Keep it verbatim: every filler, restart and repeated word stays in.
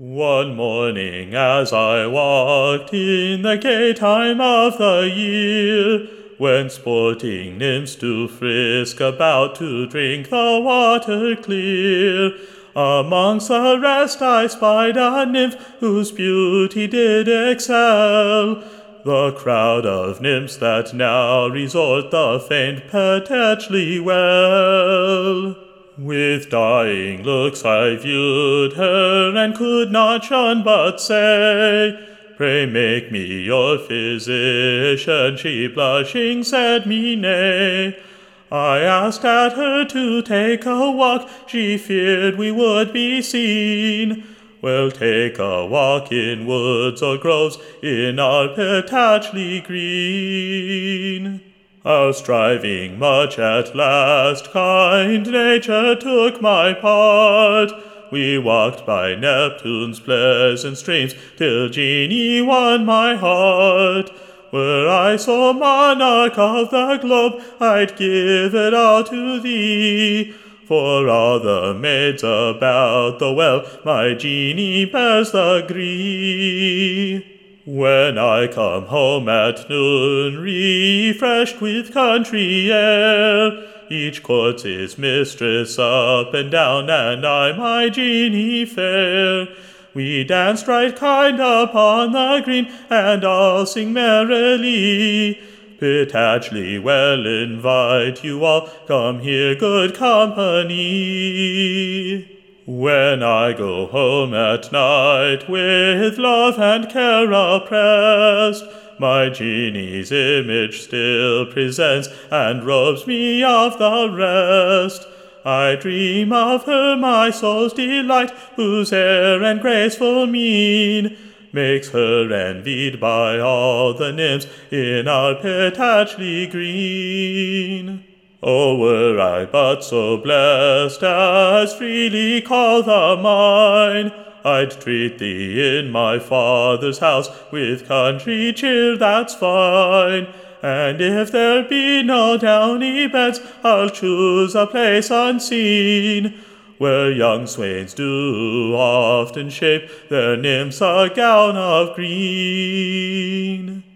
One morning as I walked in the gay time of the year, when sporting nymphs do frisk about to drink the water clear, amongst the rest I spied a nymph whose beauty did excel the crowd of nymphs that now resort the famed perpetually well. With dying looks I viewed her, and could not shun but say, "Pray make me your physician." She blushing said me nay. I asked at her to take a walk, she feared we would be seen. "We'll take a walk in woods or groves, in our Pytchley green." Our striving much at last, kind nature took my part. We walked by Neptune's pleasant streams, till Jeannie won my heart. Were I so monarch of the globe, I'd give it all to thee. For all the maids about the well, my Jeannie bears the gree. When I come home at noon, refreshed with country air, each courts its mistress up and down, and I my Jeannie fair. We dance right kind upon the green, and all sing merrily. Pytchley well invite you all, come here, good company. When I go home at night, with love and care oppressed, my Jeannie's image still presents, and robes me of the rest. I dream of her, my soul's delight, whose air and graceful mien makes her envied by all the nymphs in our Pytchley green. Oh, were I but so blessed as freely call the mine, I'd treat thee in my father's house with country cheer that's fine. And if there be no downy beds, I'll choose a place unseen, where young swains do often shape their nymphs a gown of green.